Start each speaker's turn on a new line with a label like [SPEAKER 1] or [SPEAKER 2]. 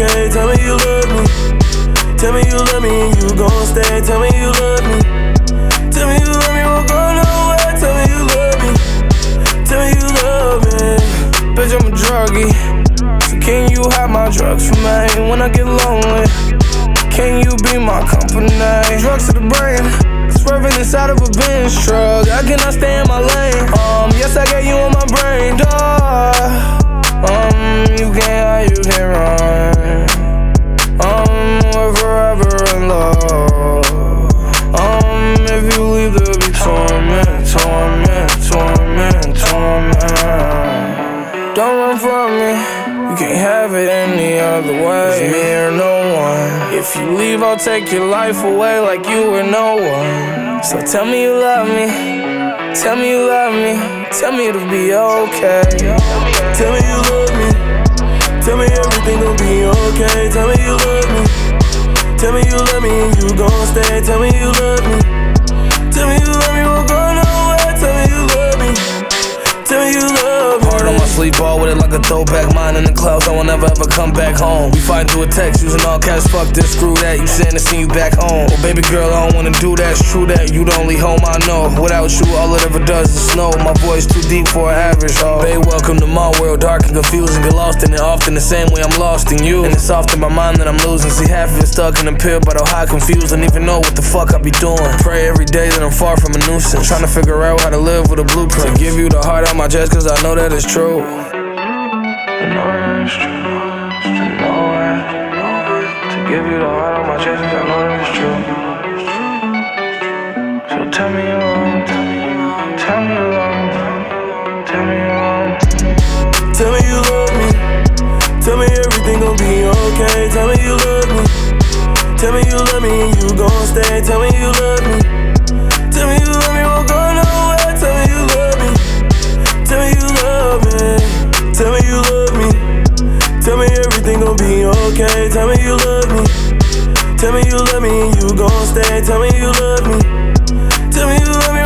[SPEAKER 1] okay. Tell me you love me. Tell me you love me and you gon' stay. Tell me you love me. Tell me you love me, won't go nowhere. Tell me you love me. Tell me you love me. Bitch, I'm a druggie. So can you have my drugs for me when I get lonely? Can you be my company? Drugs to the brain, swerving inside of a Benz truck. I cannot stay in my lane. Yes, I got you on my brain, dog. You can't run. We're forever in love. If you leave, there'll be torment. Don't run from me. You can't have it any other way. It's me or no one. If you leave, I'll take your life away like you were no one. So tell me you love me. Tell me you love me. Tell me it'll be okay. Tell me you love me. Tell me everything gon' be okay. Tell me you love me. Tell me you love me and you gon' stay. Tell me you love me. Tell me you love me, won't go nowhere. Tell me you love me. Tell me you love me.
[SPEAKER 2] Heart on my sleeve, ball with it like a throwback. Mine in the clouds, I will never ever come back home. We fight through a text, using all cash, fuck this, screw that. You saying to see you back home. Well, baby girl, I don't wanna do that, it's true that. You the only home I know. Without you, all it ever does is snow. My voice too deep for an average, oh. Babe, welcome to my world, dark and confusing. Get lost in it often the same way I'm lost in you. And it's often my mind that I'm losing. See, half of it stuck in a pill, but I'm high confused. Don't even know what the fuck I be doing. Pray every day that I'm far from a nuisance. Trying to figure out how to live with a blueprint. To give you the heart out my chest, cause I know that it's true.
[SPEAKER 1] I know that it's true. To give you the heart on my chest, cause I know that it's true. So tell me you love me. Tell me you love me. Tell me you love me. Tell me you love me. Tell me everything gon' be okay. Tell me you love me. Tell me you love me and you gon' stay. Tell me you love me. Tell me you love me, won't go nowhere. Tell me you love me. Tell me you love me. Tell me you love me. Tell me everything gon' be okay. Tell me you love me. Tell me you love me and you gon' stay. Tell me you love me. Tell me you love me.